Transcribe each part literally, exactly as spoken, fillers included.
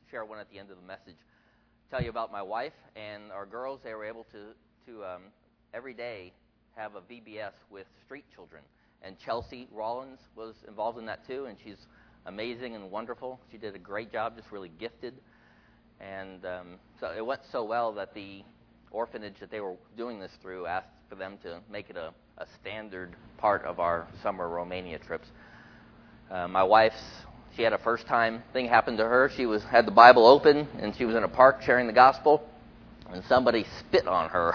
share one at the end of the message. Tell you about my wife and our girls. They were able to, to um, every day have a V B S with street children. And Chelsea Rollins was involved in that too, and she's amazing and wonderful. She did a great job, just really gifted. And um, so it went so well that the orphanage that they were doing this through asked for them to make it a, a standard part of our summer Romania trips. Uh, my wife's, she had a first-time thing happen to her. She was had the Bible open, and she was in a park sharing the gospel, and somebody spit on her.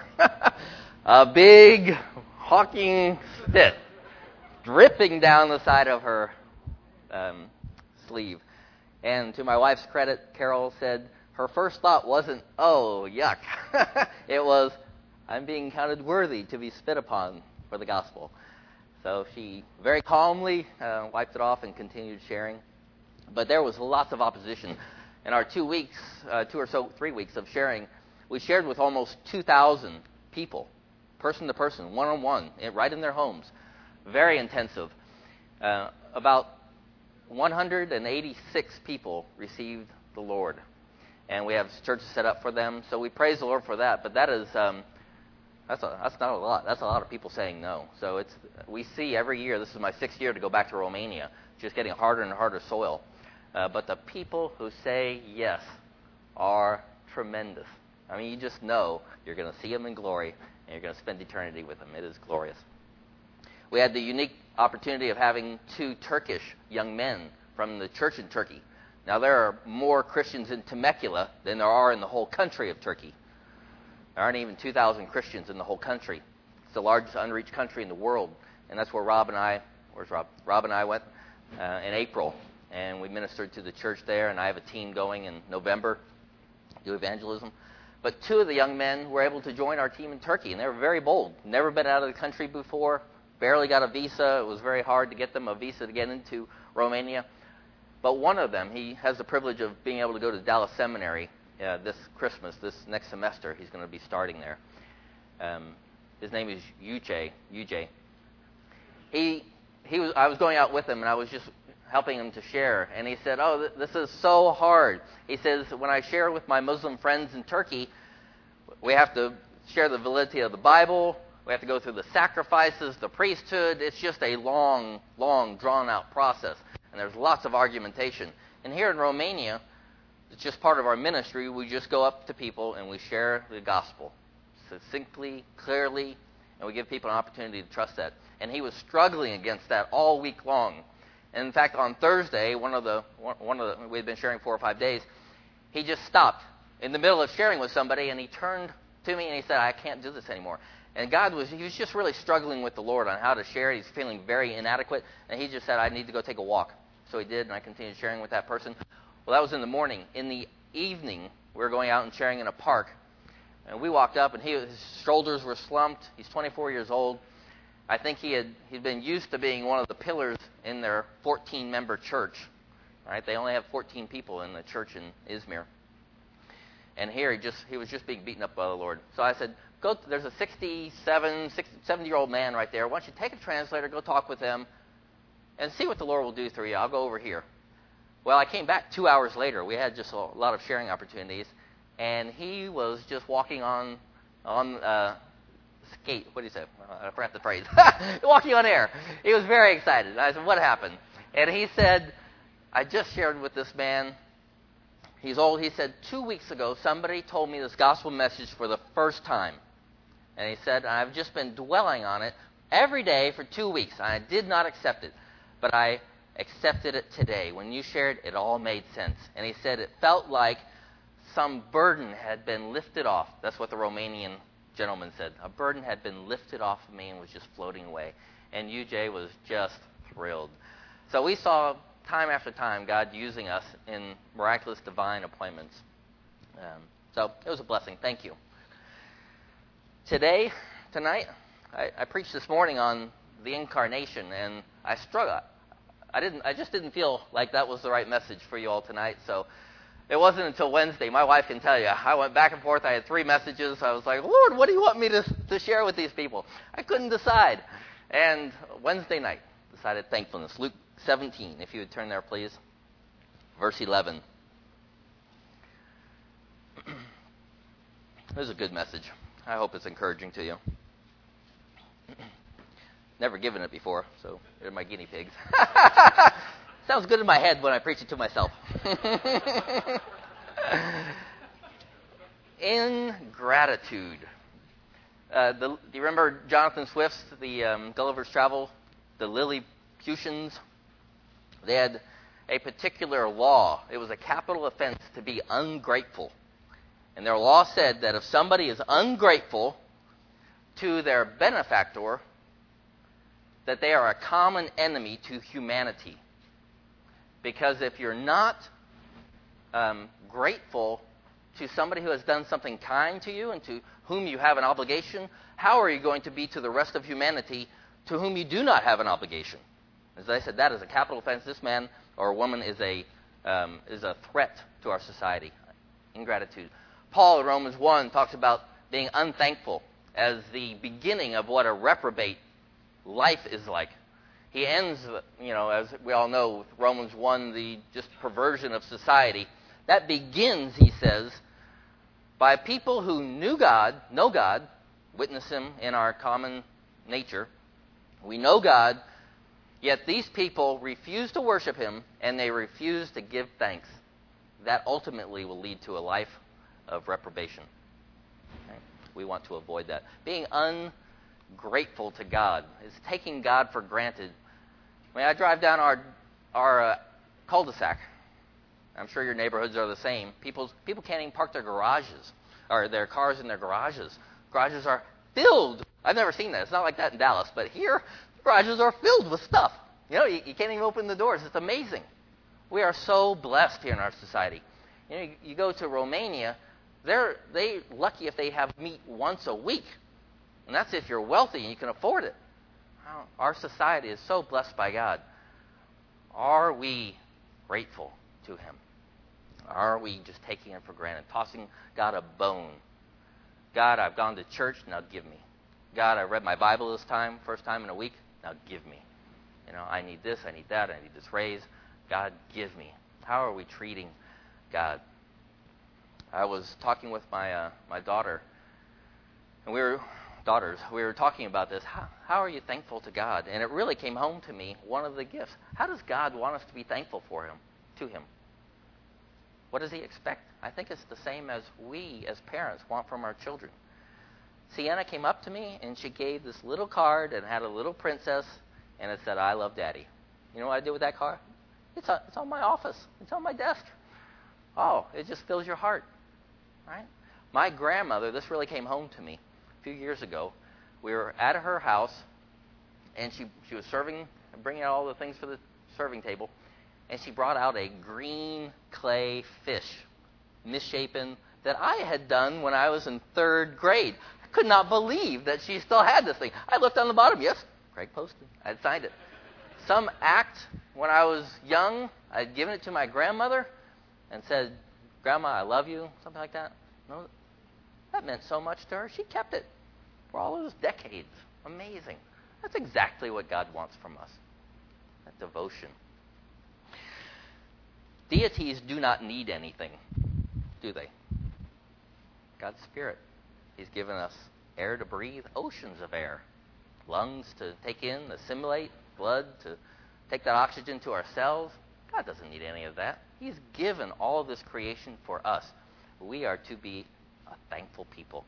A big, hawking spit, dripping down the side of her um, sleeve. And to my wife's credit, Carol said her first thought wasn't, oh, yuck. It was, I'm being counted worthy to be spit upon for the gospel. So she very calmly uh, wiped it off and continued sharing. But there was lots of opposition. In our two weeks, uh, two or so, three weeks of sharing, we shared with almost two thousand people, person to person, one-on-one, right in their homes. Very intensive. Uh, about one hundred eighty-six people received the Lord. And we have churches set up for them. So we praise the Lord for that. But that is, um, that's a, that's not a lot. That's a lot of people saying no. So it's we see every year, this is my sixth year to go back to Romania, just getting harder and harder soil. Uh, but the people who say yes are tremendous. I mean, you just know you're going to see them in glory, and you're going to spend eternity with them. It is glorious. We had the unique opportunity of having two Turkish young men from the church in Turkey. Now, there are more Christians in Temecula than there are in the whole country of Turkey. There aren't even two thousand Christians in the whole country. It's the largest unreached country in the world, and that's where Rob and I, where's Rob? Rob and I went uh, in April, and we ministered to the church there, and I have a team going in November to do evangelism. But two of the young men were able to join our team in Turkey, and they were very bold. Never been out of the country before, barely got a visa. It was very hard to get them a visa to get into Romania. But one of them, he has the privilege of being able to go to Dallas Seminary uh, this Christmas, this next semester. He's going to be starting there. Um, his name is Uche. Uche. He, he was. I was going out with him, and I was just helping him to share. And he said, oh, th- this is so hard. He says, when I share with my Muslim friends in Turkey, we have to share the validity of the Bible. We have to go through the sacrifices, the priesthood. It's just a long, long, drawn-out process. And there's lots of argumentation. And here in Romania, it's just part of our ministry. We just go up to people and we share the gospel succinctly, clearly, and we give people an opportunity to trust that. And he was struggling against that all week long. And in fact, on Thursday, one of the one of the we had been sharing four or five days, he just stopped in the middle of sharing with somebody, and he turned to me and he said, "I can't do this anymore." And God was, he was just really struggling with the Lord on how to share. He's feeling very inadequate, and he just said, "I need to go take a walk." So he did, and I continued sharing with that person. Well, that was in the morning. In the evening, we were going out and sharing in a park, and we walked up, and he, his shoulders were slumped. He's twenty-four years old. I think he had he'd been used to being one of the pillars in their fourteen-member church. Right? They only have fourteen people in the church in Izmir. And here he just he was just being beaten up by the Lord. So I said, "Go. There's a sixty-seven, seventy-year-old man right there. Why don't you take a translator, go talk with him, and see what the Lord will do through you. I'll go over here." Well, I came back two hours later. We had just a lot of sharing opportunities, and he was just walking on on. Uh, skate, what do you say? I forgot the phrase. Walking on air. He was very excited. And I said, "What happened?" And he said, "I just shared with this man. He's old." He said, two weeks ago, somebody told me this gospel message for the first time. And he said, "I've just been dwelling on it every day for two weeks. And I did not accept it. But I accepted it today. When you shared, it all made sense." And he said, it felt like some burden had been lifted off. That's what the Romanian gentleman said. A burden had been lifted off of me and was just floating away. And U J was just thrilled. So we saw time after time God using us in miraculous divine appointments. Um, so it was a blessing. Thank you. Today, tonight, I, I preached this morning on the incarnation, and I struggled. I didn't. I just didn't feel like that was the right message for you all tonight. So it wasn't until Wednesday. My wife can tell you. I went back and forth. I had three messages. I was like, "Lord, what do you want me to, to share with these people?" I couldn't decide. And Wednesday night, decided thankfulness. Luke seventeen, if you would turn there, please. Verse eleven. This is a good message. I hope it's encouraging to you. Never given it before, so they're my guinea pigs. Sounds good in my head when I preach it to myself. Ingratitude. Uh, the, do you remember Jonathan Swift's, the um, Gulliver's Travel, the Lilliputians? They had a particular law. It was a capital offense to be ungrateful. And their law said that if somebody is ungrateful to their benefactor, that they are a common enemy to humanity. Because if you're not um, grateful to somebody who has done something kind to you and to whom you have an obligation, how are you going to be to the rest of humanity to whom you do not have an obligation? As I said, that is a capital offense. This man or woman is a um, is a threat to our society. Ingratitude. Paul in Romans one talks about being unthankful as the beginning of what a reprobate life is like. He ends, you know, as we all know, with Romans one, the just perversion of society. That begins, he says, by people who knew God, know God, witness Him in our common nature. We know God, yet these people refuse to worship Him, and they refuse to give thanks. That ultimately will lead to a life of reprobation. Okay? We want to avoid that. Being ungrateful to God is taking God for granted. I mean, I drive down our our uh, cul-de-sac. I'm sure your neighborhoods are the same. People people can't even park their garages or their cars in their garages. Garages are filled. I've never seen that. It's not like that in Dallas, but here garages are filled with stuff. You know, you, you can't even open the doors. It's amazing. We are so blessed here in our society. You know, you, you go to Romania, they're they lucky if they have meat once a week, and that's if you're wealthy and you can afford it. Our society is so blessed by God. Are we grateful to Him? Are we just taking Him for granted, tossing God a bone? God, I've gone to church, now give me. God, I read my Bible this time, first time in a week, now give me. You know, I need this, I need that, I need this raise. God, give me. How are we treating God? I was talking with my uh, my daughter, and we were daughters. We were talking about this. How, how are you thankful to God? And it really came home to me. One of the gifts. How does God want us to be thankful for Him, to Him? What does He expect? I think it's the same as we, as parents, want from our children. Sienna came up to me and she gave this little card and had a little princess, and it said, "I love Daddy." You know what I did with that card? It's on, it's on my office. It's on my desk. Oh, it just fills your heart, right? My grandmother, this really came home to me a few years ago. We were at her house, and she she was serving, bringing out all the things for the serving table, and she brought out a green clay fish, misshapen, that I had done when I was in third grade. I could not believe that she still had this thing. I looked on the bottom. Yes, Craig posted. I had signed it. Some act when I was young, I'd given it to my grandmother and said, "Grandma, I love you," something like that. No, that meant so much to her. She kept it for all those decades. Amazing. That's exactly what God wants from us. That devotion. Deities do not need anything, do they? God's Spirit. He's given us air to breathe, oceans of air, lungs to take in, assimilate, blood to take that oxygen to our cells. God doesn't need any of that. He's given all of this creation for us. We are to be a thankful people.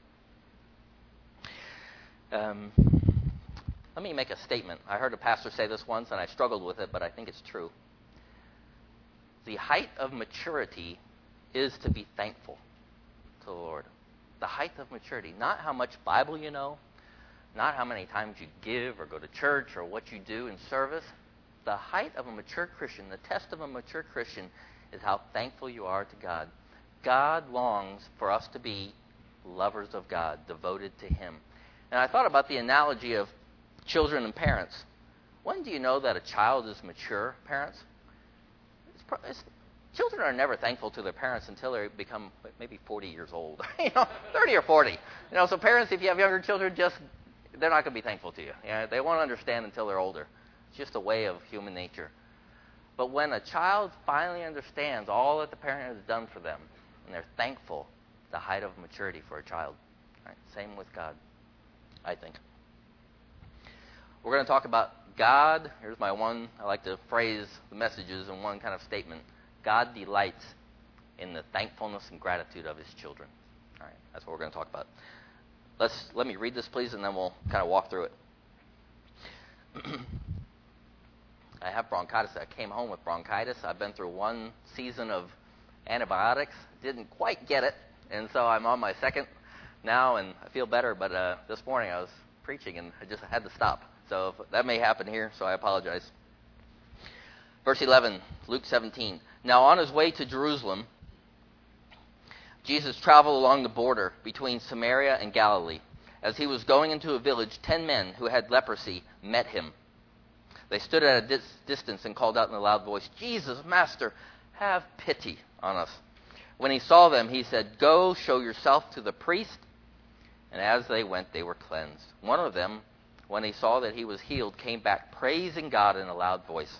Um, let me make a statement. I heard a pastor say this once, and I struggled with it, but I think it's true. The height of maturity is to be thankful to the Lord. The height of maturity. Not how much Bible you know, not how many times you give or go to church or what you do in service. The height of a mature Christian, the test of a mature Christian, is how thankful you are to God. God longs for us to be lovers of God, devoted to Him. And I thought about the analogy of children and parents. When do you know that a child is mature, parents? It's, it's, children are never thankful to their parents until they become maybe forty years old, you know, thirty or forty. You know, so parents, if you have younger children, just they're not going to be thankful to you. You know, they won't understand until they're older. It's just a way of human nature. But when a child finally understands all that the parent has done for them, and they're thankful, the height of maturity for a child. All right? Same with God, I think. We're going to talk about God. Here's my one, I like to phrase the messages in one kind of statement. God delights in the thankfulness and gratitude of his children. All right, that's what we're going to talk about. Let's let me read this, please, and then we'll kind of walk through it. I have bronchitis. I came home with bronchitis. I've been through one season of antibiotics. Didn't quite get it, and so I'm on my second now, and I feel better. But uh, this morning I was preaching, and I just had to stop. So if, that may happen here, so I apologize. Verse eleven, Luke seventeen. Now on his way to Jerusalem, Jesus traveled along the border between Samaria and Galilee. As he was going into a village, ten men who had leprosy met him. They stood at a dis- distance and called out in a loud voice, Jesus, Master, have pity on us. When he saw them, he said, Go, show yourself to the priest. And as they went, they were cleansed. One of them, when he saw that he was healed, came back praising God in a loud voice.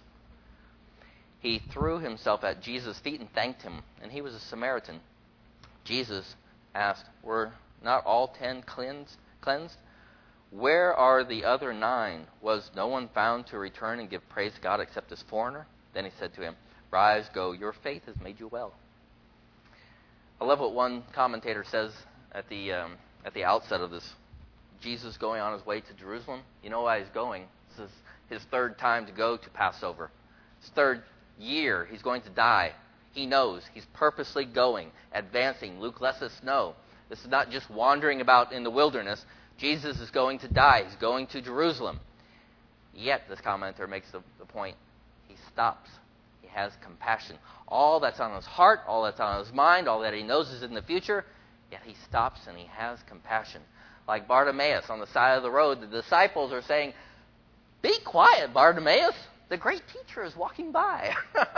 He threw himself at Jesus' feet and thanked him, and he was a Samaritan. Jesus asked, Were not all ten cleansed? cleansed? Where are the other nine? Was no one found to return and give praise to God except this foreigner? Then he said to him, Rise, go, your faith has made you well. I love what one commentator says at the um, at the outset of this. Jesus going on his way to Jerusalem. You know why he's going? This is his third time to go to Passover. His third year. He's going to die. He knows. He's purposely going, advancing. Luke lets us know. This is not just wandering about in the wilderness. Jesus is going to die. He's going to Jerusalem. Yet, this commentator makes the, the point, he stops. He has compassion. All that's on his heart, all that's on his mind, all that he knows is in the future, yet he stops and he has compassion. Like Bartimaeus on the side of the road, the disciples are saying, Be quiet, Bartimaeus. The great teacher is walking by.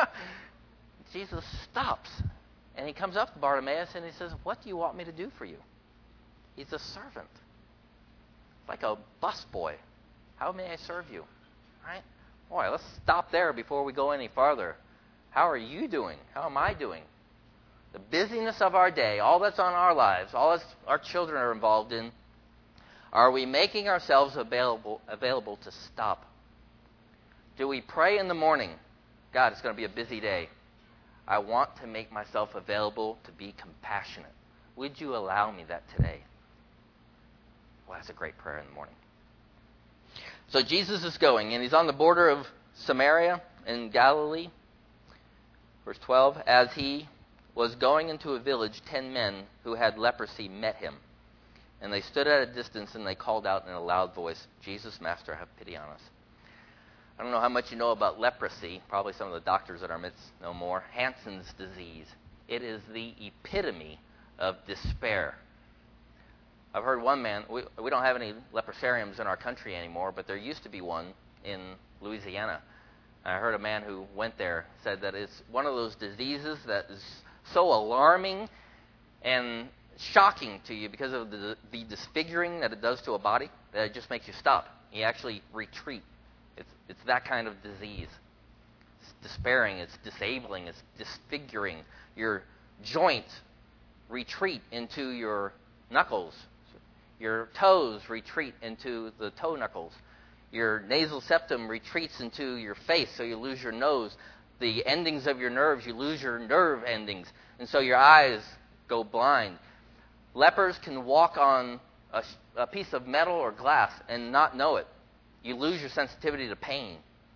Jesus stops. And he comes up to Bartimaeus and he says, What do you want me to do for you? He's a servant. Like a busboy. How may I serve you? Right? Boy, let's stop there before we go any farther. How are you doing? How am I doing? The busyness of our day, all that's on our lives, all that's our children are involved in, are we making ourselves available available to stop? Do we pray in the morning? God, it's going to be a busy day. I want to make myself available to be compassionate. Would you allow me that today? Well, that's a great prayer in the morning. So Jesus is going, and he's on the border of Samaria and Galilee. Verse twelve, as he was going into a village, ten men who had leprosy met him. And they stood at a distance, and they called out in a loud voice, Jesus, Master, have pity on us. I don't know how much you know about leprosy. Probably some of the doctors at our midst know more. Hansen's disease. It is the epitome of despair. I've heard one man, we, we don't have any leprosariums in our country anymore, but there used to be one in Louisiana. I heard a man who went there said that it's one of those diseases that is so alarming and shocking to you because of the, the disfiguring that it does to a body that it just makes you stop. You actually retreat. It's, it's that kind of disease. It's despairing, it's disabling, it's disfiguring. Your joints retreat into your knuckles. Your toes retreat into the toe knuckles. Your nasal septum retreats into your face, so you lose your nose. The endings of your nerves, you lose your nerve endings, and so your eyes go blind. Lepers can walk on a, a piece of metal or glass and not know it. You lose your sensitivity to pain.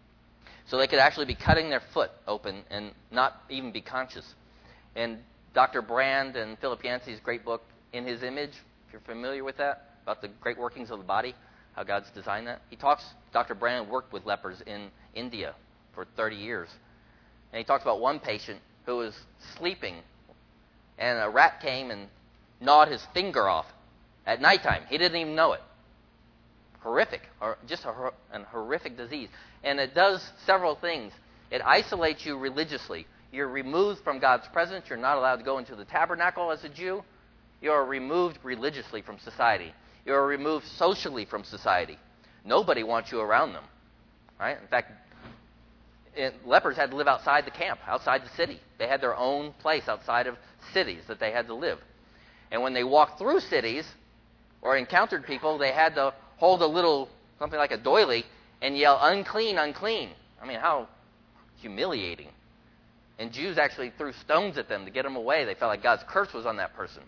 So they could actually be cutting their foot open and not even be conscious. And Doctor Brand and Philip Yancey's great book, In His Image, if you're familiar with that, about the great workings of the body, how God's designed that. He talks, Doctor Brand worked with lepers in India for thirty years. And he talks about one patient who was sleeping, and a rat came and gnawed his finger off at nighttime. He didn't even know it. Horrific, or just a, an horrific disease. And it does several things. It isolates you religiously. You're removed from God's presence. You're not allowed to go into the tabernacle as a Jew. You're removed religiously from society. You're removed socially from society. Nobody wants you around them. Right? In fact, it, lepers had to live outside the camp, outside the city. They had their own place outside of cities that they had to live. And when they walked through cities or encountered people, they had to hold a little, something like a doily, and yell, unclean, unclean. I mean, how humiliating. And Jews actually threw stones at them to get them away. They felt like God's curse was on that person.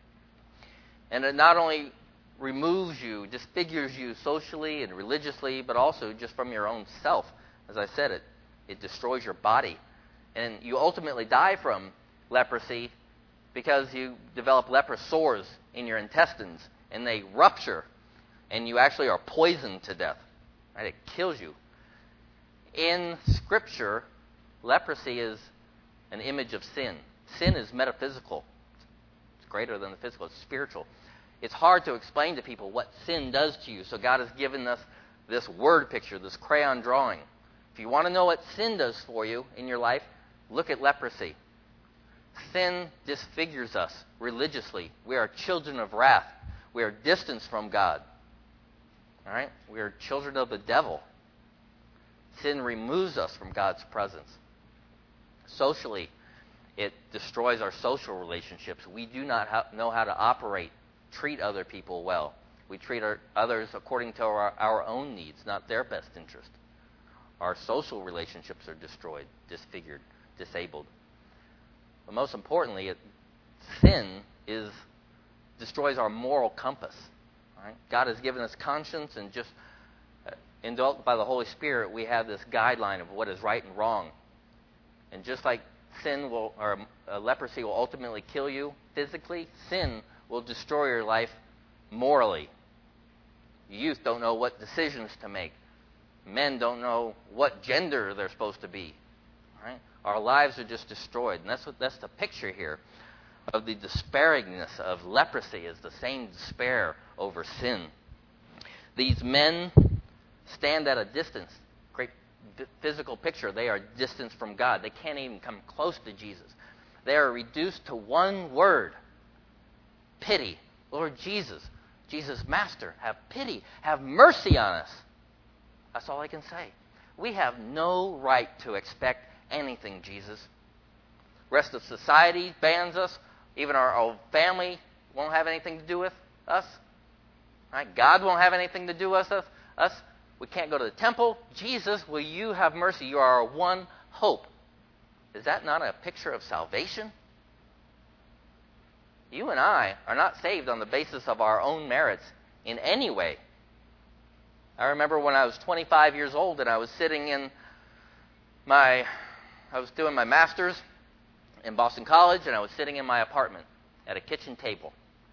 And it not only removes you, disfigures you socially and religiously, but also just from your own self. As I said, it, it destroys your body. And you ultimately die from leprosy because you develop leprous sores in your intestines, and they rupture, and you actually are poisoned to death. Right? It kills you. In Scripture, leprosy is an image of sin. Sin is metaphysical. It's greater than the physical. It's spiritual. It's hard to explain to people what sin does to you, so God has given us this word picture, this crayon drawing. If you want to know what sin does for you in your life, look at leprosy. Sin disfigures us religiously. We are children of wrath. We are distanced from God. All right? We are children of the devil. Sin removes us from God's presence. Socially, it destroys our social relationships. We do not ha- know how to operate, treat other people well. We treat our, others according to our, our own needs, not their best interest. Our social relationships are destroyed, disfigured, disabled. But most importantly, it, sin is destroys our moral compass. Right? God has given us conscience, and just uh, indwelt by the Holy Spirit, we have this guideline of what is right and wrong. And just like sin will, or uh, leprosy will ultimately kill you physically, sin will destroy your life morally. Youth don't know what decisions to make. Men don't know what gender they're supposed to be. Right? Our lives are just destroyed. And that's what that's the picture here of the despairingness of leprosy, is the same despair over sin. These men stand at a distance. Great physical picture. They are distanced from God. They can't even come close to Jesus. They are reduced to one word: pity. Lord Jesus, Jesus, Master, have pity. Have mercy on us. That's all I can say. We have no right to expect anything, Jesus. Rest of society bans us. Even our own family won't have anything to do with us. Right? God won't have anything to do with us. Us. We can't go to the temple. Jesus, will you have mercy? You are our one hope. Is that not a picture of salvation? You and I are not saved on the basis of our own merits in any way. I remember when I was twenty-five years old and I was sitting in my, I was doing my master's in Boston College, and I was sitting in my apartment at a kitchen table.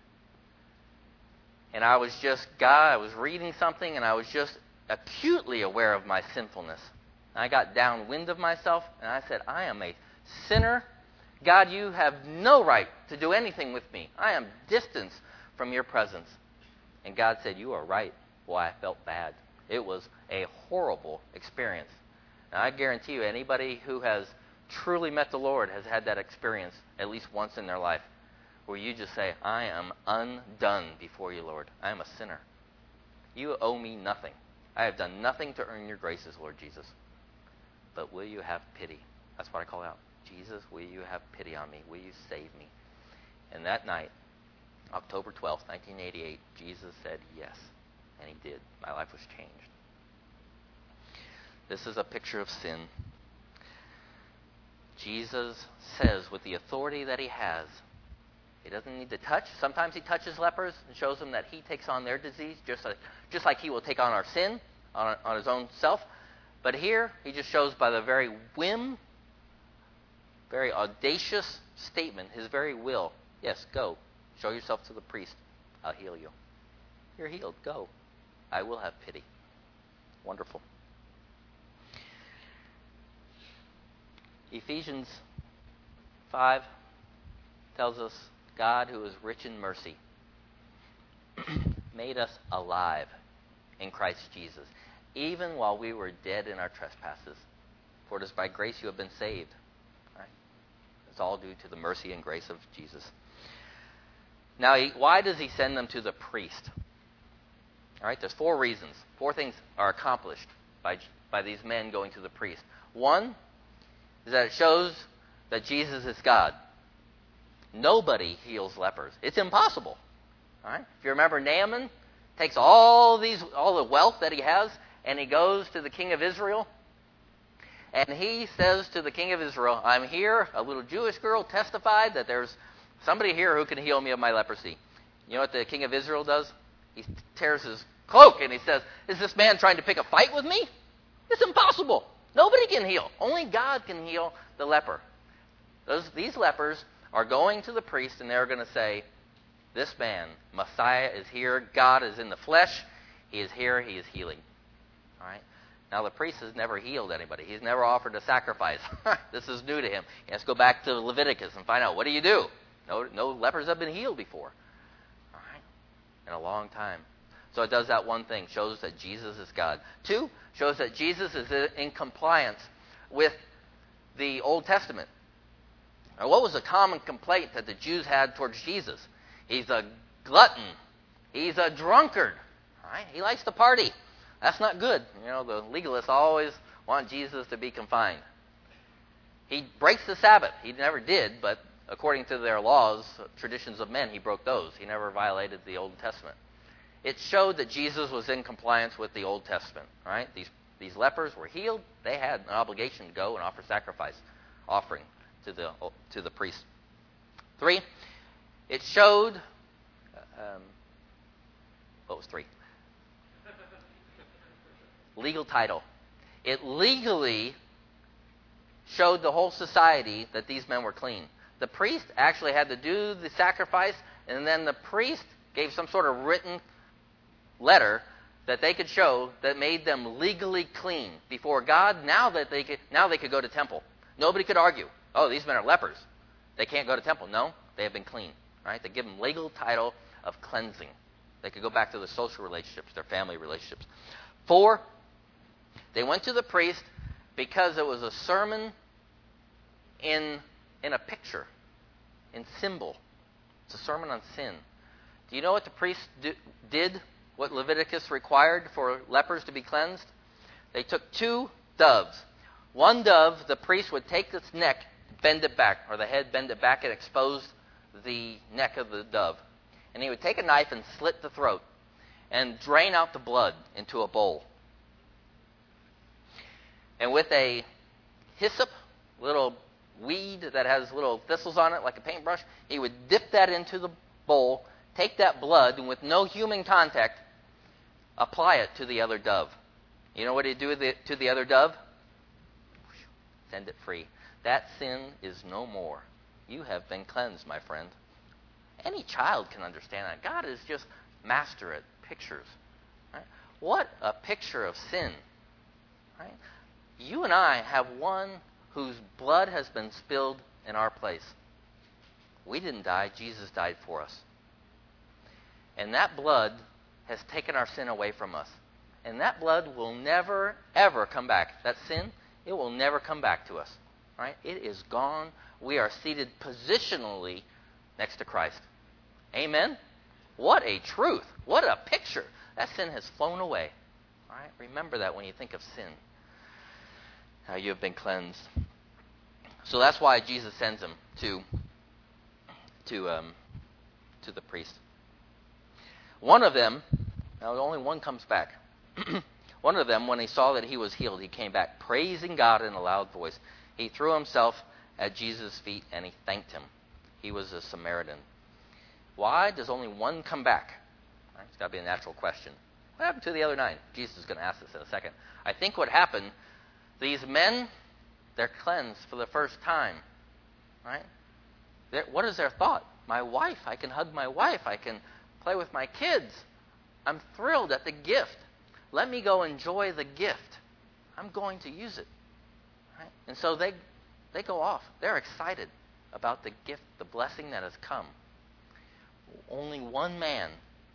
And I was just, God, I was reading something, and I was just acutely aware of my sinfulness. And I got downwind of myself, and I said, I am a sinner. God, you have no right to do anything with me. I am distanced from your presence. And God said, you are right. Boy, I felt bad. It was a horrible experience. And I guarantee you, anybody who has truly met the Lord has had that experience at least once in their life, where you just say, I am undone before you, Lord. I am a sinner. You owe me nothing. I have done nothing to earn your graces, Lord Jesus. But will you have pity? That's what I call out. Jesus, will you have pity on me? Will you save me? And that night, October twelfth, nineteen eighty-eight, Jesus said yes. And he did. My life was changed. This is a picture of sin. Jesus says, with the authority that he has, he doesn't need to touch. Sometimes he touches lepers and shows them that he takes on their disease, just like, just like he will take on our sin on, on his own self. But here, he just shows by the very whim, very audacious statement, his very will. Yes, go. Show yourself to the priest. I'll heal you. You're healed. Go. I will have pity. Wonderful. Ephesians five tells us God, who is rich in mercy, made us alive in Christ Jesus, even while we were dead in our trespasses. For it is by grace you have been saved. Right? It's all due to the mercy and grace of Jesus. Now, he, why does he send them to the priest? All right, there's four reasons. Four things are accomplished by, by these men going to the priest. One is that it shows that Jesus is God. Nobody heals lepers. It's impossible. All right? If you remember, Naaman takes all these, all the wealth that he has, and he goes to the king of Israel, and he says to the king of Israel, I'm here, a little Jewish girl testified that there's somebody here who can heal me of my leprosy. You know what the king of Israel does? He tears his cloak and he says, is this man trying to pick a fight with me? It's impossible. Nobody can heal. Only God can heal the leper. Those, these lepers are going to the priest and they're going to say, this man, Messiah, is here. God is in the flesh. He is here. He is healing. All right? Now, the priest has never healed anybody. He's never offered a sacrifice. This is new to him. He has to go back to Leviticus and find out, what do you do? No, no lepers have been healed before. All right? In a long time. So it does that one thing, shows that Jesus is God. Two, shows that Jesus is in compliance with the Old Testament. Now, what was a common complaint that the Jews had towards Jesus? He's a glutton. He's a drunkard. All right? He likes to party. That's not good. You know, the legalists always want Jesus to be confined. He breaks the Sabbath. He never did, but according to their laws, traditions of men, he broke those. He never violated the Old Testament. It showed that Jesus was in compliance with the Old Testament. Right? These these lepers were healed. They had an obligation to go and offer sacrifice, offering to the to the priest. Three, it showed. Um, what was three? Legal title. It legally showed the whole society that these men were clean. The priest actually had to do the sacrifice, and then the priest gave some sort of written letter that they could show that made them legally clean before God. Now that they could, now they could go to temple. Nobody could argue. Oh, these men are lepers. They can't go to temple. No, they have been clean. Right? They give them legal title of cleansing. They could go back to their social relationships, their family relationships. Four, they went to the priest because it was a sermon in in a picture, in symbol. It's a sermon on sin. Do you know what the priest do, did, what Leviticus required for lepers to be cleansed? They took two doves. One dove, the priest would take its neck, bend it back, or the head, bend it back, and expose the neck of the dove. And he would take a knife and slit the throat and drain out the blood into a bowl. And with a hyssop, little weed that has little thistles on it like a paintbrush, he would dip that into the bowl, take that blood, and with no human contact, apply it to the other dove. You know what he'd do with it, to the other dove? Send it free. That sin is no more. You have been cleansed, my friend. Any child can understand that. God is just master at pictures. Right? What a picture of sin. Right? You and I have one whose blood has been spilled in our place. We didn't die. Jesus died for us. And that blood has taken our sin away from us. And that blood will never, ever come back. That sin, it will never come back to us. Right? It is gone. We are seated positionally next to Christ. Amen? What a truth. What a picture. That sin has flown away. All right? Remember that when you think of sin. How you have been cleansed. So that's why Jesus sends him to to um, to the priest. One of them, now only one comes back. One of them, when he saw that he was healed, he came back praising God in a loud voice. He threw himself at Jesus' feet and he thanked him. He was a Samaritan. Why does only one come back? Right, it's got to be a natural question. What happened to the other nine? Jesus is going to ask this in a second. I think what happened, these men, they're cleansed for the first time. Right? They're, what is their thought? My wife, I can hug my wife. I can play with my kids. I'm thrilled at the gift. Let me go enjoy the gift. I'm going to use it. Right? And so they they go off. They're excited about the gift, the blessing that has come. Only one man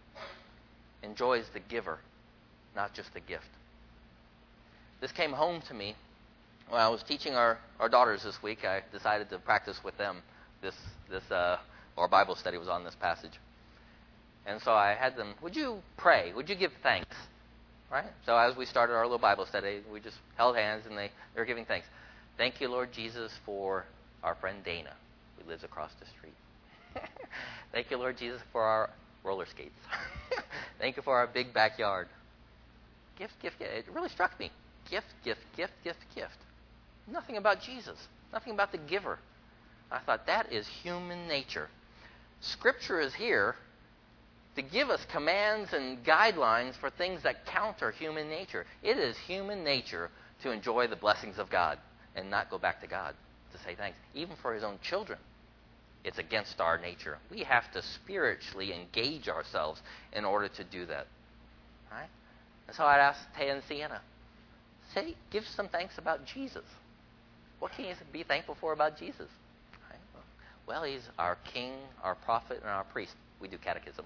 enjoys the giver, not just the gift. This came home to me when I was teaching our, our daughters this week. I decided to practice with them. This this uh, our Bible study was on this passage. And so I had them, would you pray? Would you give thanks? Right? So as we started our little Bible study, we just held hands and they, they were giving thanks. Thank you, Lord Jesus, for our friend Dana, who lives across the street. Thank you, Lord Jesus, for our roller skates. Thank you for our big backyard. Gift, gift, gift. It really struck me. Gift, gift, gift, gift, gift. Nothing about Jesus. Nothing about the giver. I thought, that is human nature. Scripture is here to give us commands and guidelines for things that counter human nature. It is human nature to enjoy the blessings of God and not go back to God to say thanks. Even for his own children, it's against our nature. We have to spiritually engage ourselves in order to do that. Right? And so I'd ask Taya and Sienna, say, give some thanks about Jesus. What can you be thankful for about Jesus? Right? Well, he's our king, our prophet, and our priest. We do catechism.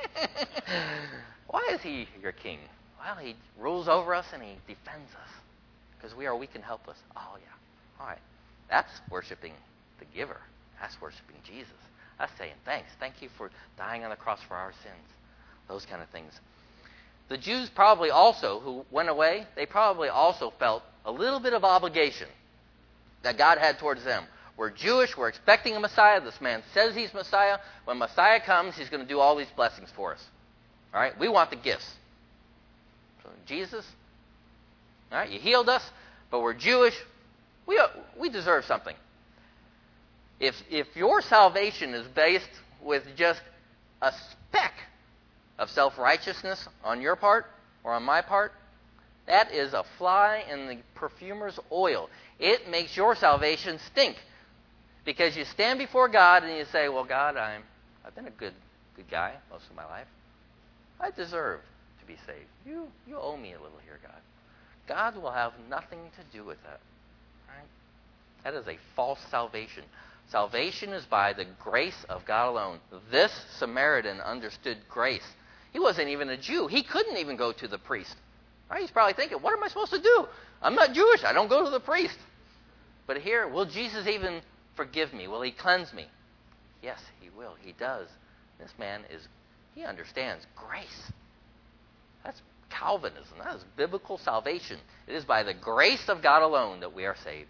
Why is he your king? Well, he rules over us and he defends us because we are weak and helpless. Oh, yeah. All right. That's worshiping the giver. That's worshiping Jesus. That's saying thanks. Thank you for dying on the cross for our sins. Those kind of things. The Jews probably also, who went away, they probably also felt a little bit of obligation that God had towards them. We're Jewish. We're expecting a Messiah. This man says he's Messiah. When Messiah comes, he's going to do all these blessings for us. All right? We want the gifts. So Jesus, all right, you healed us, but we're Jewish. We, we deserve something. If, if your salvation is based with just a speck of self-righteousness on your part or on my part, that is a fly in the perfumer's oil. It makes your salvation stink. Because you stand before God and you say, well, God, I'm, I've been a good good guy most of my life. I deserve to be saved. You, you owe me a little here, God. God will have nothing to do with that. Right? That is a false salvation. Salvation is by the grace of God alone. This Samaritan understood grace. He wasn't even a Jew. He couldn't even go to the priest. Right? He's probably thinking, what am I supposed to do? I'm not Jewish. I don't go to the priest. But here, will Jesus even forgive me? Will he cleanse me? Yes, he will. He does. This man is, he understands grace. That's Calvinism. That is biblical salvation. It is by the grace of God alone that we are saved.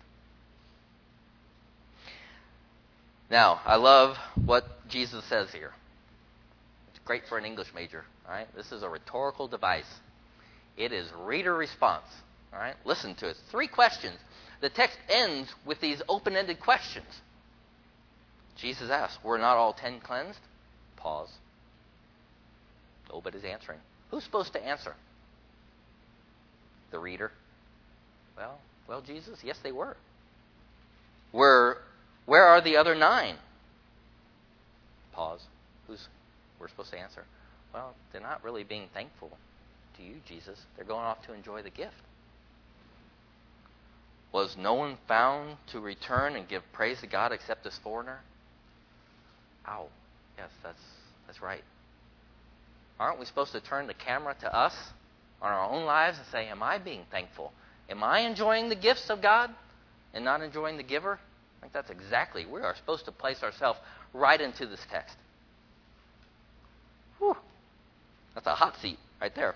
Now, I love what Jesus says here. It's great for an English major. All right? This is a rhetorical device. It is reader response. All right? Listen to it. Three questions. The text ends with these open-ended questions. Jesus asks, were not all ten cleansed? Pause. Nobody's answering. Who's supposed to answer? The reader. Well, well, Jesus, yes, they were. Were, where are the other nine? Pause. Who's we're supposed to answer? Well, they're not really being thankful to you, Jesus. They're going off to enjoy the gift. Was no one found to return and give praise to God except this foreigner? Ow. Yes, that's that's right. Aren't we supposed to turn the camera to us on our own lives and say, am I being thankful? Am I enjoying the gifts of God and not enjoying the giver? I think that's exactly, we are supposed to place ourselves right into this text. Whew. That's a hot seat right there.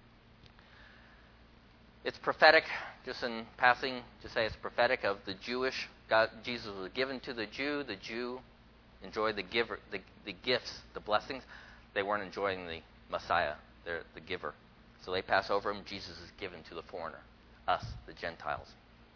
It's prophetic, just in passing, to say it's prophetic of the Jewish. God, Jesus was given to the Jew. The Jew enjoyed the giver, the, the gifts, the blessings. They weren't enjoying the Messiah, they're the giver. So they pass over him. Jesus is given to the foreigner, us, the Gentiles.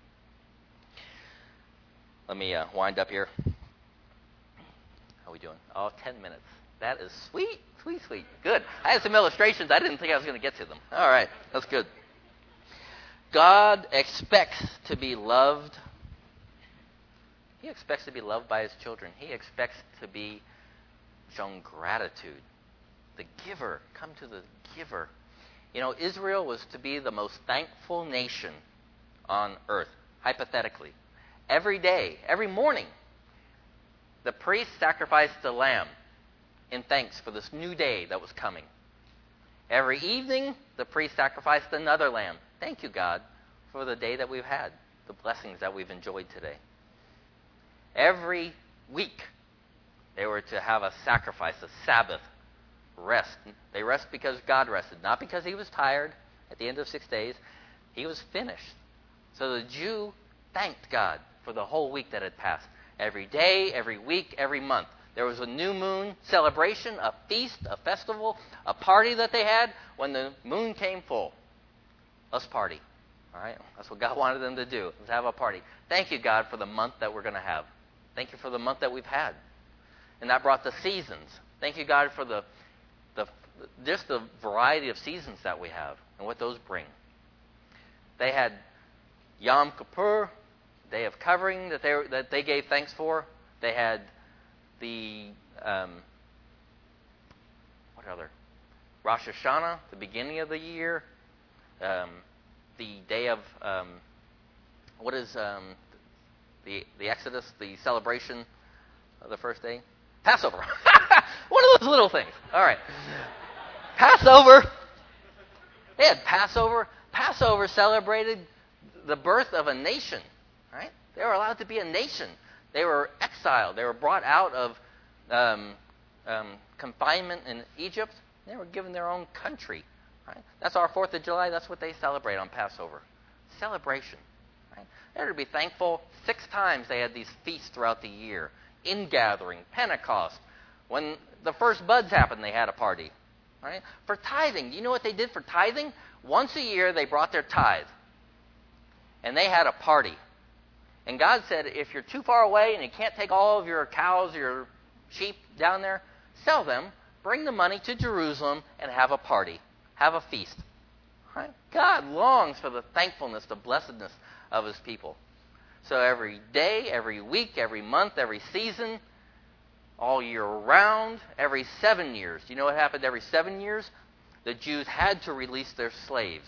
Let me uh, wind up here. How are we doing? Oh, ten minutes. That is sweet, sweet, sweet. Good. I had some illustrations. I didn't think I was going to get to them. All right, that's good. God expects to be loved. He expects to be loved by his children. He expects to be shown gratitude. The giver. Come to the giver. You know, Israel was to be the most thankful nation on earth, hypothetically. Every day, every morning, the priest sacrificed a lamb in thanks for this new day that was coming. Every evening, the priest sacrificed another lamb. Thank you, God, for the day that we've had, the blessings that we've enjoyed today. Every week, they were to have a sacrifice, a Sabbath, rest. They rest because God rested, not because he was tired at the end of six days. He was finished. So the Jew thanked God for the whole week that had passed. Every day, every week, every month, There was a new moon celebration, a feast, a festival, a party that they had when the moon came full. Let's party. All right? That's what God wanted them to do. Let's have a party. Thank you, God, for the month that we're going to have. Thank you for the month that we've had. And that brought the seasons. Thank you, God, for the the just the variety of seasons that we have and what those bring. They had Yom Kippur, Day of Covering that they that they gave thanks for. They had the um, what other Rosh Hashanah, the beginning of the year. Um, the day of um, what is um, the the Exodus, the celebration of the first day? Passover. One of those little things. All right. Passover. They had Passover. Passover celebrated the birth of a nation. Right? They were allowed to be a nation. They were exiled. They were brought out of um, um, confinement in Egypt. They were given their own country. Right? That's our fourth of July. That's what they celebrate on Passover. Celebration. Right? They were to be thankful. Six times they had these feasts throughout the year. Ingathering, Pentecost. When the first buds happened, they had a party. Right? For tithing, do you know what they did for tithing? Once a year, they brought their tithe. And they had a party. And God said, if you're too far away and you can't take all of your cows, your sheep down there, sell them, bring the money to Jerusalem, and have a party. Have a feast. Right? God longs for the thankfulness, the blessedness of His people. So every day, every week, every month, every season, all year round, every seven years. Do you know what happened every seven years? The Jews had to release their slaves.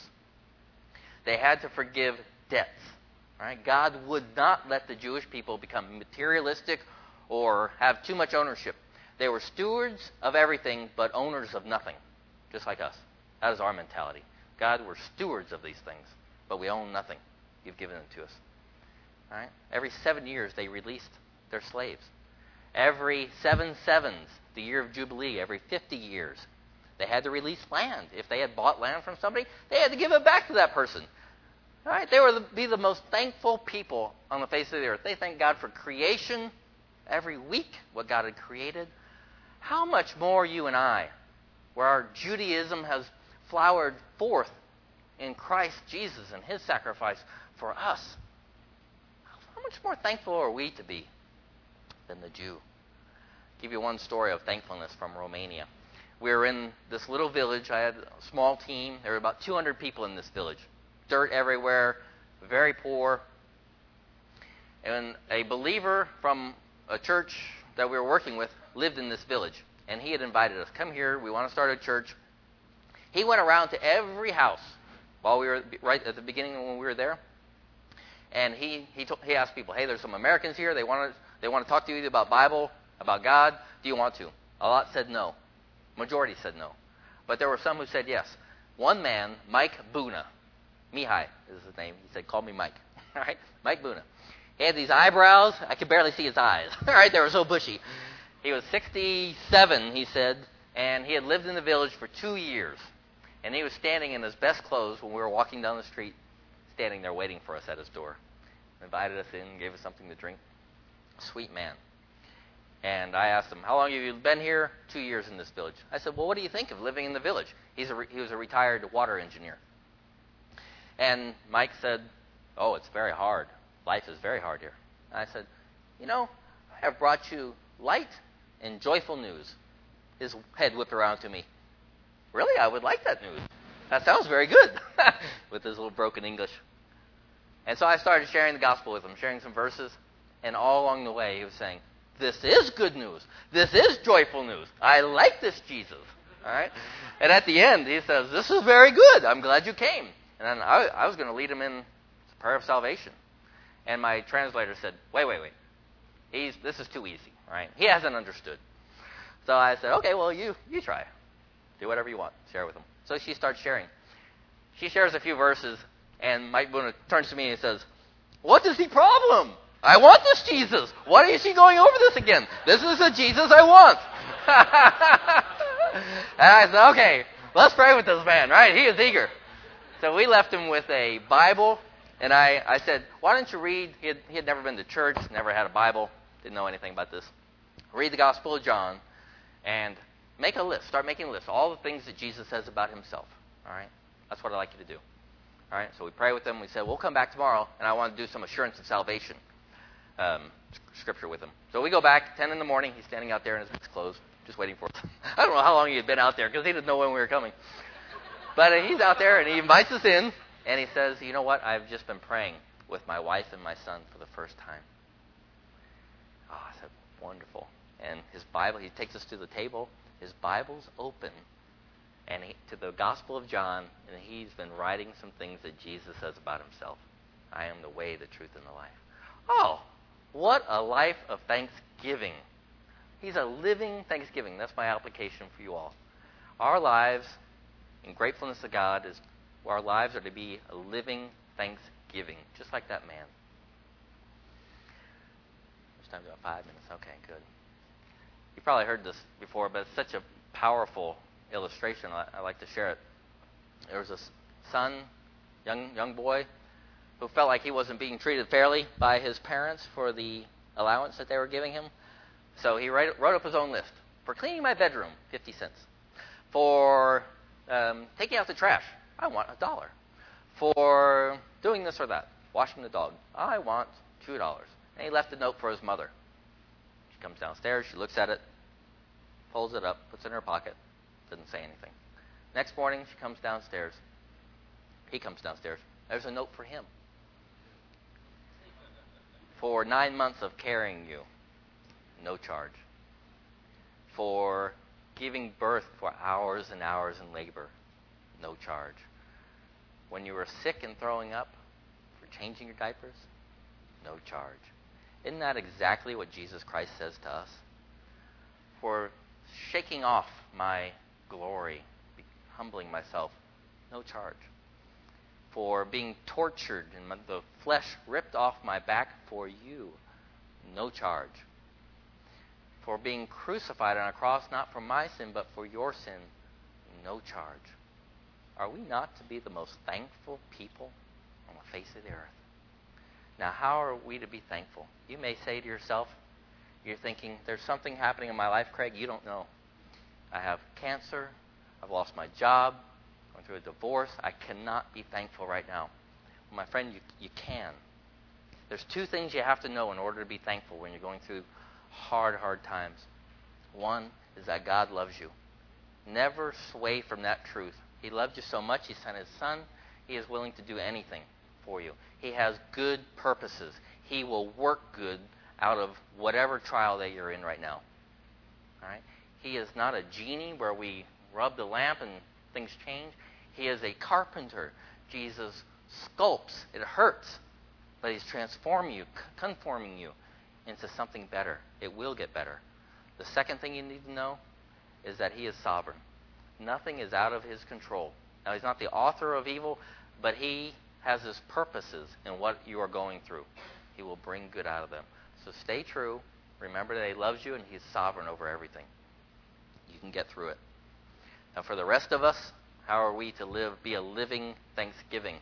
They had to forgive debts. Right? God would not let the Jewish people become materialistic or have too much ownership. They were stewards of everything, but owners of nothing, just like us. That is our mentality. God, we're stewards of these things, but we own nothing. You've given them to us. All right? Every seven years, they released their slaves. Every seven sevens, the year of Jubilee, every fifty years, they had to release land. If they had bought land from somebody, they had to give it back to that person. All right? They were the, be the most thankful people on the face of the earth. They thank God for creation every week, what God had created. How much more you and I, where our Judaism has flowered forth in Christ Jesus and His sacrifice for us. How much more thankful are we to be than the Jew? I'll give you one story of thankfulness from Romania. We were in this little village. I had a small team. There were about two hundred people in this village. Dirt everywhere, very poor. And a believer from a church that we were working with lived in this village. And he had invited us, come here, we want to start a church. He went around to every house while we were right at the beginning when we were there. And he he, told, he asked people, hey, there's some Americans here. They want to they want to talk to you about Bible, about God. Do you want to? A lot said no. Majority said no. But there were some who said yes. One man, Mike Buna, Mihai is his name. He said, call me Mike. All right, Mike Buna. He had these eyebrows. I could barely see his eyes. All right, they were so bushy. He was sixty-seven, he said, and he had lived in the village for two years. And he was standing in his best clothes when we were walking down the street, standing there waiting for us at his door. Invited us in, gave us something to drink. Sweet man. And I asked him, how long have you been here? Two years in this village. I said, well, what do you think of living in the village? He's a re- he was a retired water engineer. And Mike said, oh, it's very hard. Life is very hard here. And I said, you know, I have brought you light and joyful news. His head whipped around to me. Really? I would like that news. That sounds very good. With his little broken English. And so I started sharing the gospel with him, sharing some verses. And all along the way, he was saying, this is good news. This is joyful news. I like this Jesus. All right? And at the end, he says, this is very good. I'm glad you came. And then I, I was going to lead him in the prayer of salvation. And my translator said, wait, wait, wait. He's, this is too easy. Right? He hasn't understood. So I said, okay, well, you you try. Do whatever you want. Share with him. So she starts sharing. She shares a few verses, and Mike Buna turns to me and says, what is the problem? I want this Jesus. Why is she going over this again? This is the Jesus I want. And I said, okay, let's pray with this man, right? He is eager. So we left him with a Bible, and I, I said, why don't you read? He had, he had never been to church, never had a Bible, didn't know anything about this. read the Gospel of John, and make a list. Start making a list. All the things that Jesus says about himself. All right? That's what I'd like you to do. All right? So we pray with them. We said, we'll come back tomorrow, and I want to do some assurance of salvation um, scripture with him. So we go back, ten in the morning. He's standing out there in his eyes closed, just waiting for us. I don't know how long he had been out there because he didn't know when we were coming. But uh, he's out there, and he invites us in, and he says, you know what? I've just been praying with my wife and my son for the first time. Oh, I said, wonderful. And his Bible, he takes us to the table. His Bible's open and he, to the Gospel of John, and he's been writing some things that Jesus says about himself. I am the way, the truth, and the life. Oh, what a life of thanksgiving. He's a living thanksgiving. That's my application for you all. Our lives, in gratefulness to God, is our lives are to be a living thanksgiving, just like that man. This time's about five minutes. Okay, good. You probably heard this before, but it's such a powerful illustration. I, I like to share it. There was a son, young young boy, who felt like he wasn't being treated fairly by his parents for the allowance that they were giving him. So he write, wrote up his own list. For cleaning my bedroom, fifty cents. For um, taking out the trash, I want a dollar. For doing this or that, washing the dog, I want two dollars. And he left a note for his mother. She comes downstairs, she looks at it, pulls it up, puts it in her pocket, doesn't say anything. Next morning, she comes downstairs. He comes downstairs. There's a note for him. For nine months of carrying you, no charge. For giving birth for hours and hours in labor, no charge. When you were sick and throwing up, for changing your diapers, no charge. Isn't that exactly what Jesus Christ says to us? For shaking off my glory, humbling myself, no charge. For being tortured and the flesh ripped off my back for you, no charge. For being crucified on a cross, not for my sin, but for your sin, no charge. Are we not to be the most thankful people on the face of the earth? Now, how are we to be thankful? You may say to yourself, you're thinking, there's something happening in my life, Craig, you don't know. I have cancer. I've lost my job. Going through a divorce. I cannot be thankful right now. Well, my friend, you, you can. There's two things you have to know in order to be thankful when you're going through hard, hard times. One is that God loves you. Never sway from that truth. He loved you so much, He sent His Son. He is willing to do anything for you. He has good purposes. He will work good out of whatever trial that you're in right now. All right? He is not a genie where we rub the lamp and things change. He is a carpenter. Jesus sculpts. It hurts, but He's transforming you, conforming you into something better. It will get better. The second thing you need to know is that He is sovereign. Nothing is out of His control. Now, He's not the author of evil, but He has His purposes in what you are going through. He will bring good out of them. So stay true. Remember that He loves you and He's sovereign over everything. You can get through it. Now, for the rest of us, how are we to live, be a living thanksgiving?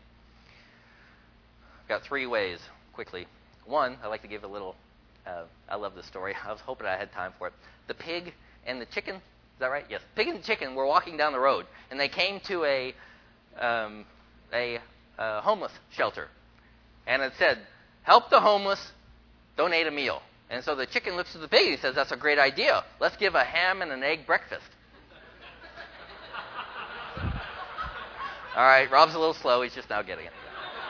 I've got three ways, quickly. One, I'd like to give a little, uh, I love this story. I was hoping I had time for it. The pig and the chicken, is that right? Yes. Pig and the chicken were walking down the road, and they came to a, um, a uh, homeless shelter. And it said, help the homeless, donate a meal. And so the chicken looks at the pig and he says, that's a great idea. Let's give a ham and an egg breakfast. All right, Rob's a little slow. He's just now getting it.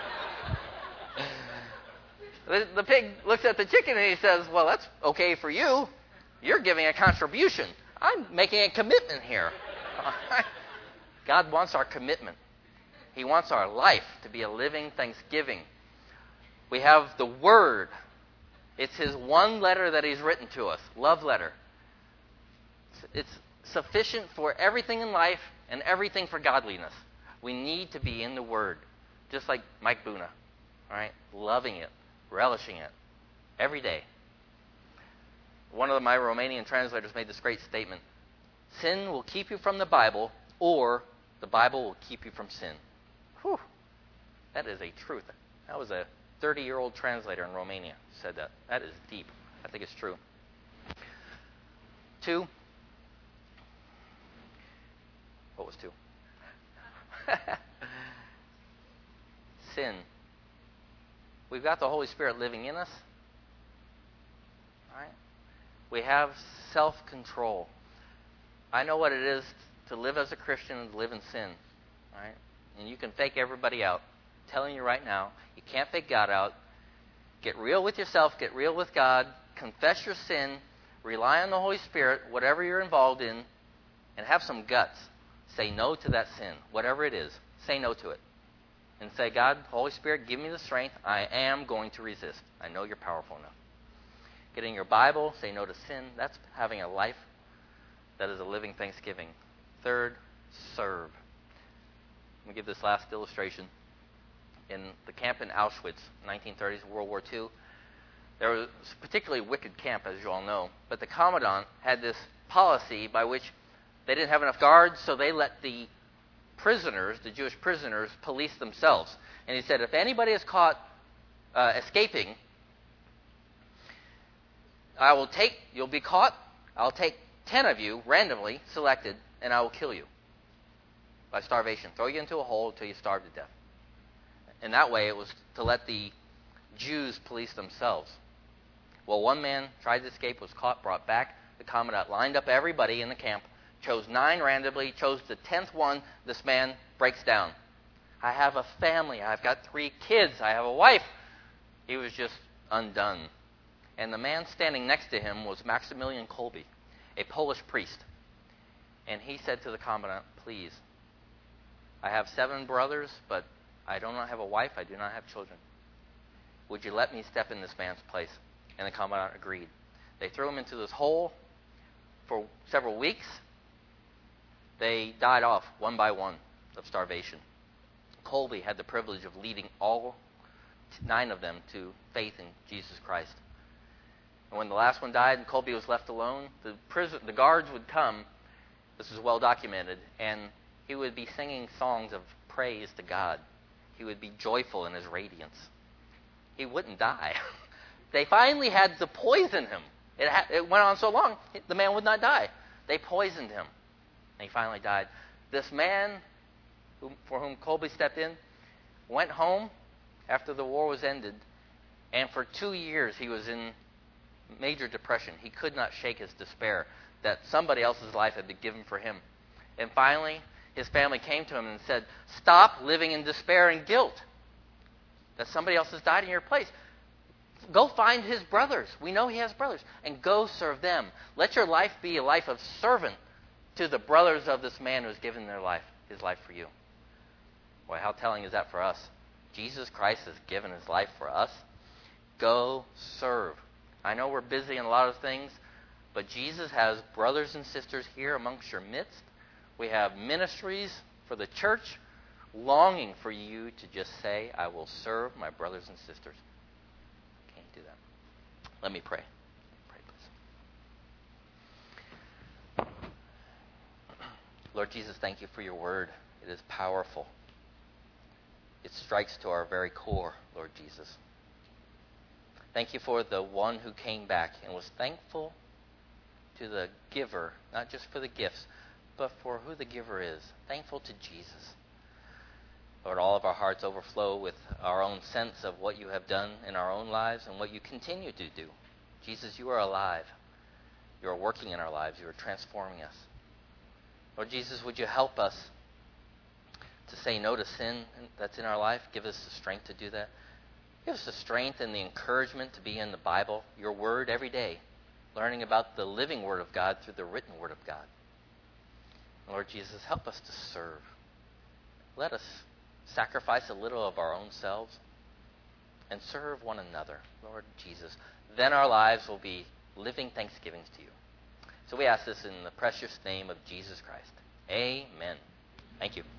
The, the pig looks at the chicken and he says, well, that's okay for you. You're giving a contribution. I'm making a commitment here. God wants our commitment. He wants our life to be a living thanksgiving. We have the Word. It's His one letter that He's written to us, love letter. It's sufficient for everything in life and everything for godliness. We need to be in the Word, just like Mike Buna, all right? Loving it, relishing it, every day. One of my Romanian translators made this great statement. Sin will keep you from the Bible, or the Bible will keep you from sin. Whew. That is a truth. That was a thirty-year-old translator in Romania who said that. That is deep. I think it's true. Two. What was two? Sin. We've got the Holy Spirit living in us. Right? We have self-control. I know what it is to live as a Christian and live in sin. Right? And you can fake everybody out. I'm telling you right now, you can't fake God out. Get real with yourself. Get real with God. Confess your sin. Rely on the Holy Spirit, whatever you're involved in, and have some guts. Say no to that sin, whatever it is. Say no to it. And say, God, Holy Spirit, give me the strength. I am going to resist. I know you're powerful enough. Get in your Bible. Say no to sin. That's having a life that is a living thanksgiving. Third, serve. Let me give this last illustration. In the camp in Auschwitz, nineteen thirties, World War Two, there was a particularly wicked camp, as you all know. But the commandant had this policy by which they didn't have enough guards, so they let the prisoners, the Jewish prisoners, police themselves. And he said, if anybody is caught uh, escaping, I will take, you'll be caught, I'll take ten of you, randomly selected, and I will kill you by starvation. Throw you into a hole until you starve to death. And that way it was to let the Jews police themselves. Well, one man tried to escape, was caught, brought back. The commandant lined up everybody in the camp, chose nine randomly, chose the tenth one. This man breaks down. I have a family. I've got three kids. I have a wife. He was just undone. And the man standing next to him was Maximilian Kolbe, a Polish priest. And he said to the commandant, please, I have seven brothers, but I do not have a wife. I do not have children. Would you let me step in this man's place? And the commandant agreed. They threw him into this hole for several weeks. They died off one by one of starvation. Kolbe had the privilege of leading all nine of them to faith in Jesus Christ. And when the last one died and Kolbe was left alone, the prison, the guards would come, this is well documented, and he would be singing songs of praise to God. He would be joyful in his radiance. He wouldn't die. They finally had to poison him. It, ha- it went on so long, the man would not die. They poisoned him, and he finally died. This man, who, for whom Kolbe stepped in, went home after the war was ended, and for two years he was in major depression. He could not shake his despair that somebody else's life had been given for him. And finally, his family came to him and said, stop living in despair and guilt that somebody else has died in your place. Go find his brothers. We know he has brothers. And go serve them. Let your life be a life of servant to the brothers of this man who has given their life, his life for you. Boy, how telling is that for us? Jesus Christ has given his life for us. Go serve. I know we're busy in a lot of things, but Jesus has brothers and sisters here amongst your midst. We have ministries for the church longing for you to just say, I will serve my brothers and sisters. Can't do that. Let me pray. Pray, please. Lord Jesus, thank you for your word. It is powerful. It strikes to our very core, Lord Jesus. Thank you for the one who came back and was thankful to the giver, not just for the gifts, but for who the giver is. Thankful to Jesus. Lord, all of our hearts overflow with our own sense of what you have done in our own lives and what you continue to do. Jesus, you are alive. You are working in our lives. You are transforming us. Lord Jesus, would you help us to say no to sin that's in our life? Give us the strength to do that. Give us the strength and the encouragement to be in the Bible, your word, every day, learning about the living word of God through the written word of God. Lord Jesus, help us to serve. Let us sacrifice a little of our own selves and serve one another, Lord Jesus. Then our lives will be living thanksgivings to you. So we ask this in the precious name of Jesus Christ. Amen. Thank you.